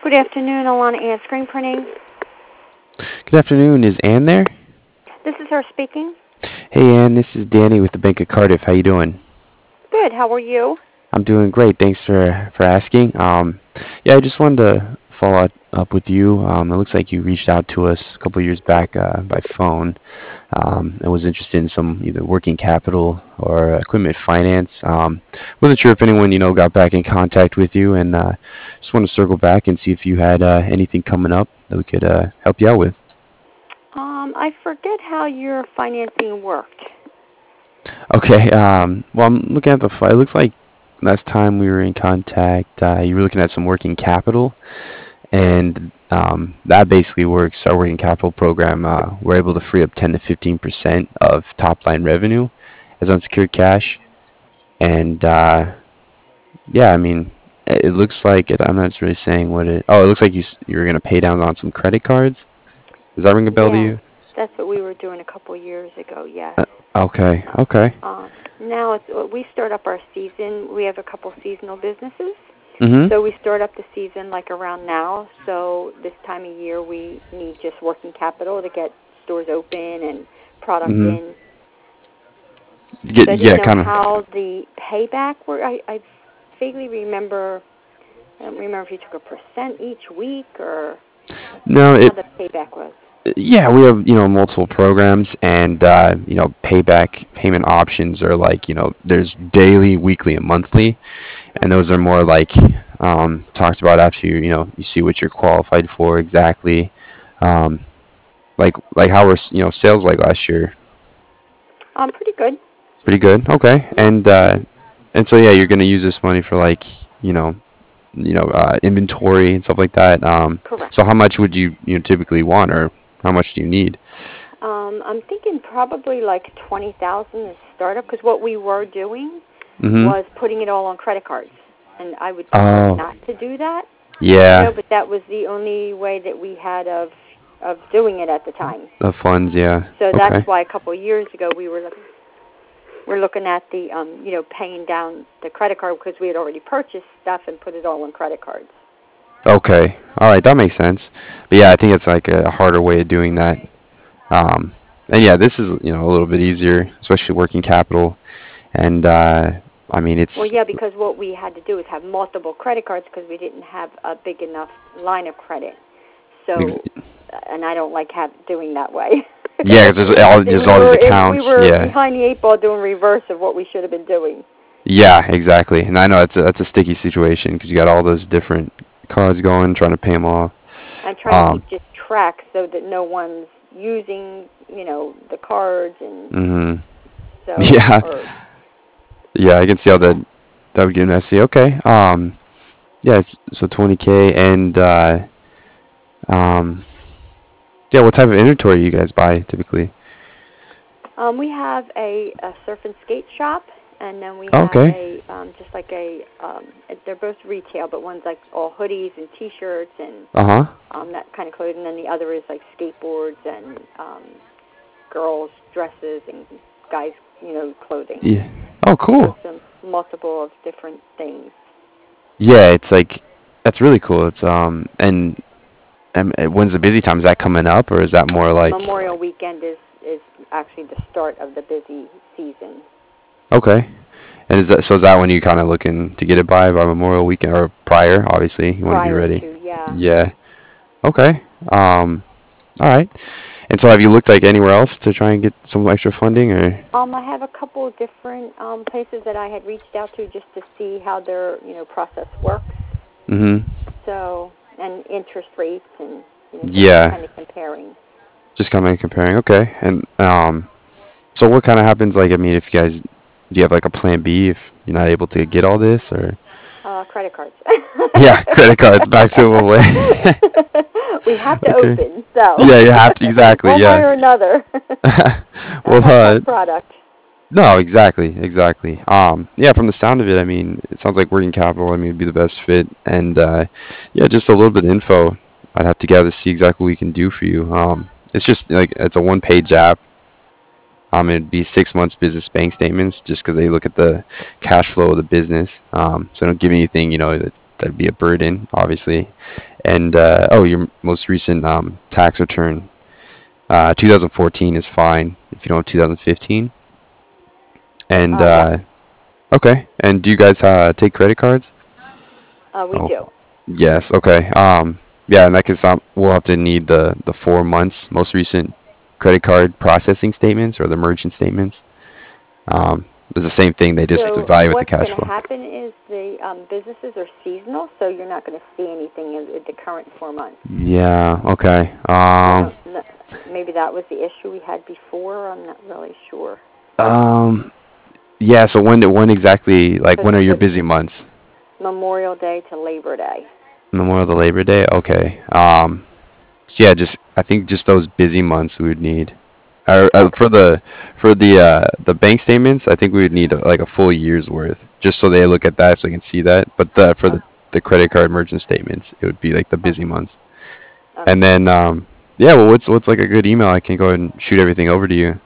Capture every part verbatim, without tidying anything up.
Good afternoon, Alana Ann, screen printing. Good afternoon. Is Ann there? This is her speaking. Hey, Ann. This is Danny with the Bank of Cardiff. How you doing? Good. How are you? I'm doing great. Thanks for for asking. Um, yeah, I just wanted to follow up with you. Um, it looks like you reached out to us a couple of years back uh, by phone um, and was interested in some either working capital or equipment finance. Um, wasn't sure if anyone you know got back in contact with you, and uh, just want to circle back and see if you had uh, anything coming up that we could uh, help you out with. Um, I forget how your financing worked. Okay. Um, well, I'm looking at the file. It looks like last time we were in contact, uh, you were looking at some working capital, and um, that basically works. Our working capital program, uh, we're able to free up ten to fifteen percent of top line revenue as unsecured cash, and uh, yeah, I mean, it looks like it. I'm not really saying what it. Oh, it looks like you s- you're gonna pay down on some credit cards. Does that ring a bell to Yes, you? that's what we were doing a couple years ago. Yes. Uh, okay. Okay. Uh, now it's, uh, we start up our season. We have a couple seasonal businesses, Mhm. so we start up the season like around now. So this time of year, we need just working capital to get stores open and product Mhm. in. Get So I didn't yeah, know kind of. how the payback worked. I, I vaguely remember. I don't remember if you took a percent each week or No, how it the payback was. Yeah, we have, you know, multiple programs and uh, you know, payback payment options are like, you know, there's daily, weekly, and monthly, and those Okay. are more like um talked about after you, you know, you see what you're qualified for exactly. Um like like how were, s- you know, sales like last year? Um, pretty good. Pretty good. Okay. Yeah. And uh Mhm. and so yeah, you're going to use this money for like, you know, you know, uh inventory and stuff like that. Um Correct. so how much would you, you know, typically want, or how much do you need? Um, I'm thinking probably like twenty thousand to start up because what we were doing Mhm. was putting it all on credit cards, and I would prefer Oh, not to do that, you know. yeah. But that was the only way that we had of of doing it at the time. The funds, yeah. So that's Okay. why a couple of years ago we were looking, we're looking at the um, you know, paying down the credit card because we had already purchased stuff and put it all on credit cards. Okay. All right, that makes sense. But yeah, I think it's like a harder way of doing that. Um, and yeah, this is, you know, a little bit easier, especially working capital. And uh, I mean, Well, it's yeah, because what we had to do is have multiple credit cards because we didn't have a big enough line of credit. So, uh, and I don't like have doing that way. yeah, 'cause there's I all think there's we all these were in, we accounts. were Yeah. behind the eight ball doing reverse of what we should have been doing. Yeah, exactly. And I know that's a, that's a sticky situation because you got all those different cards going, trying to pay them off. I'm trying to Um. keep just track so that no one's using, you know, the cards and Mhm. so Yeah. or Yeah, I can see how yeah. that that would get messy. Okay. Um. Yeah. it's- So twenty k and uh um. Yeah, what type of inventory you guys buy typically? Um, we have a, a surf and skate shop, and then we Oh, have okay. a um, just like a um, they're both retail, but one's like all hoodies and T-shirts and Uh huh. um, that kind of clothing, and then the other is like skateboards and um, girls' dresses and guys' you know clothing. Yeah. Oh, So cool. it's a multiple of different things. Yeah, it's like that's really cool. It's um and and uh, when's the busy time? Is that coming up, or is that more like Memorial weekend is is actually the start of the busy season. okay? And is that so? Is that when you kind of looking to get it by by Memorial Weekend or prior? Obviously, you want to be Prior ready. to yeah. Yeah. Okay. Um. All right. And so, have you looked like anywhere else to try and get some extra funding, or? Um, I have a couple of different um, places that I had reached out to just to see how their, you know, process works. Mhm. So, and interest rates and, you know, just Yeah. kind of comparing. Just kind of comparing. Okay. And um. So what kind of happens? Like, I mean, if you guys, do you have like a plan B if you're not able to get all this, or? Uh, credit cards. Yeah, credit cards. Back to a way. We have to Okay. open, so. Yeah, you have to exactly. One way Yeah. or another. Well, Not much uh, on product. no, exactly, exactly. Um, yeah, from the sound of it, I mean, it sounds like working capital. I mean, would be the best fit, and uh, yeah, just a little bit of info. I'd have to gather to see exactly what we can do for you. Um, it's just like it's a one-page app. Um, it'd be six months business bank statements just because they look at the cash flow of the business. Um, so they don't give anything, you know, that that'd be a burden, obviously. And uh, oh, your most recent um, tax return, uh, two thousand fourteen is fine if you don't have two thousand fifteen. And Uh, yeah, uh, okay. And do you guys uh, take credit cards? uh, we Oh, do. yes. Okay. Um, yeah, in that case, um, we'll have to need the the four months most recent credit card processing statements or the merchant statements. Um, it's the same thing. They just So evaluate the what's cash going to flow. happen is the um, businesses are seasonal, so you're not going to see anything in, in the current four months. Yeah. Okay. I Um. don't know. Maybe that was the issue we had before. I'm not really sure. Um. Yeah. So when when exactly? Like Because when are your it's busy months? Memorial Day to Labor Day. Memorial to Labor Day. Okay. Um. So yeah, just I think just those busy months we would need. Uh, uh, Okay. for the for the uh, the bank statements, I think we would need uh, like a full year's worth, just so they look at that, so they can see that. But the, for the, Okay. the credit card merchant statements, it would be like the busy Okay. months. And Okay. then, um, yeah, well, what's what's like a good email? I can go ahead and shoot everything over to you.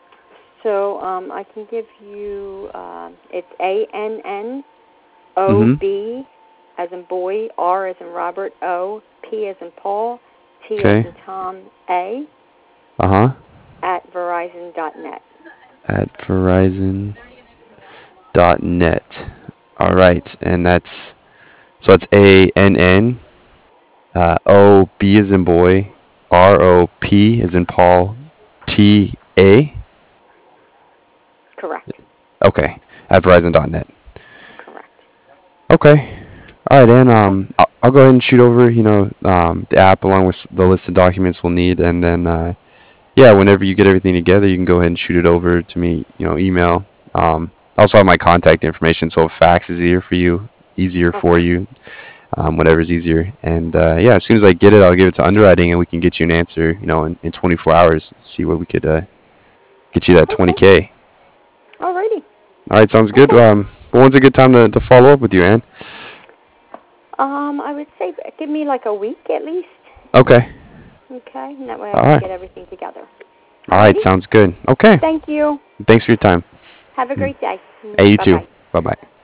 So um, I can give you, uh, it's A N N O Mm-hmm. B as in boy, R as in Robert, O, P as in Paul, T as Okay. in Tom, A, Uh-huh. at verizon dot net. At verizon dot net. All right, and that's so it's A N N uh, O B as in boy, R O P as in Paul, T A. Correct. Okay, at verizon dot net. Correct. Okay. All right, and Okay. um, I'll, I'll go ahead and shoot over, you know, um, the app along with the list of documents we'll need, and then, uh, yeah, whenever you get everything together, you can go ahead and shoot it over to me, you know, email. Um, I also have my contact information, so if fax is easier for you, easier for Okay. you, um, whatever's easier. And uh, yeah, as soon as I get it, I'll give it to underwriting, and we can get you an answer, you know, in, in twenty-four hours. See what we could uh, get you that Okay. twenty K. Alrighty. All right, sounds good. Okay. Um, but when's a good time to, to follow up with you, Ann? Um, I would say give me like a week at least. Okay. Okay, and that way I All can right. get everything together. All right, Alrighty. sounds good. Okay. Thank you. Thanks for your time. Have a Mm. great day. Hey, you Bye too. bye. Bye bye.